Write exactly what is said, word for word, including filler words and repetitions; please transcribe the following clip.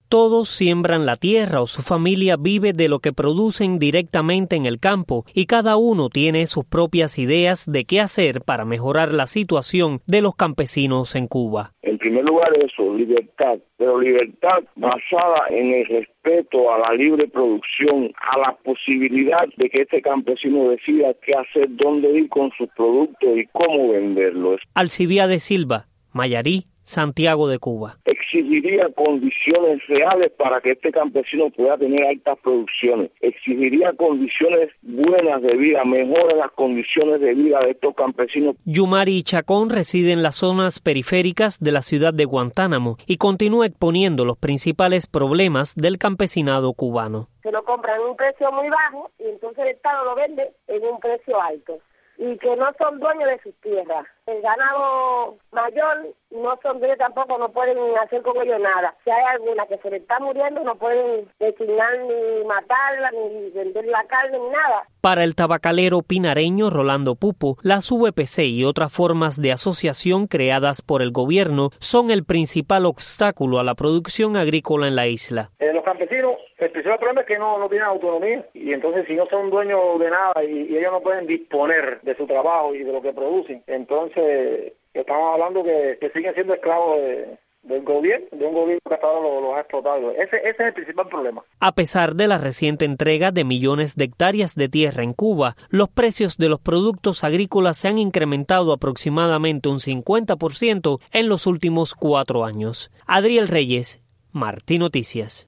Todos siembran la tierra o su familia vive de lo que producen directamente en el campo y cada uno tiene sus propias ideas de qué hacer para mejorar la situación de los campesinos en Cuba. En primer lugar eso, libertad, pero libertad basada en el respeto a la libre producción, a la posibilidad de que este campesino decida qué hacer, dónde ir con sus productos y cómo venderlos. Alcibiades Silva, Mayarí, Santiago de Cuba. Exigiría condiciones reales para que este campesino pueda tener altas producciones. Exigiría condiciones buenas de vida, mejores las condiciones de vida de estos campesinos. Yumari y Chacón reside en las zonas periféricas de la ciudad de Guantánamo y continúa exponiendo los principales problemas del campesinado cubano. Se lo compran en un precio muy bajo y entonces el Estado lo vende en un precio alto. Y que no son dueños de sus tierras. El ganado mayor no son dueños tampoco, no pueden hacer con ellos nada. Si hay alguna que se le está muriendo, no pueden designar ni matarla, ni vender la carne, ni nada. Para el tabacalero pinareño Rolando Pupo, las U E P C y otras formas de asociación creadas por el gobierno son el principal obstáculo a la producción agrícola en la isla. Eh, los campesinos, el principal problema es que no, no tienen autonomía y entonces si no son dueños de nada y, y ellos no pueden disponer de su trabajo y de lo que producen, entonces estamos hablando que, que siguen siendo esclavos de, del gobierno, de un gobierno que hasta ahora los lo ha explotado. Ese, ese es el principal problema. A pesar de la reciente entrega de millones de hectáreas de tierra en Cuba, los precios de los productos agrícolas se han incrementado aproximadamente un cincuenta por ciento en los últimos cuatro años. Adriel Reyes, Martí Noticias.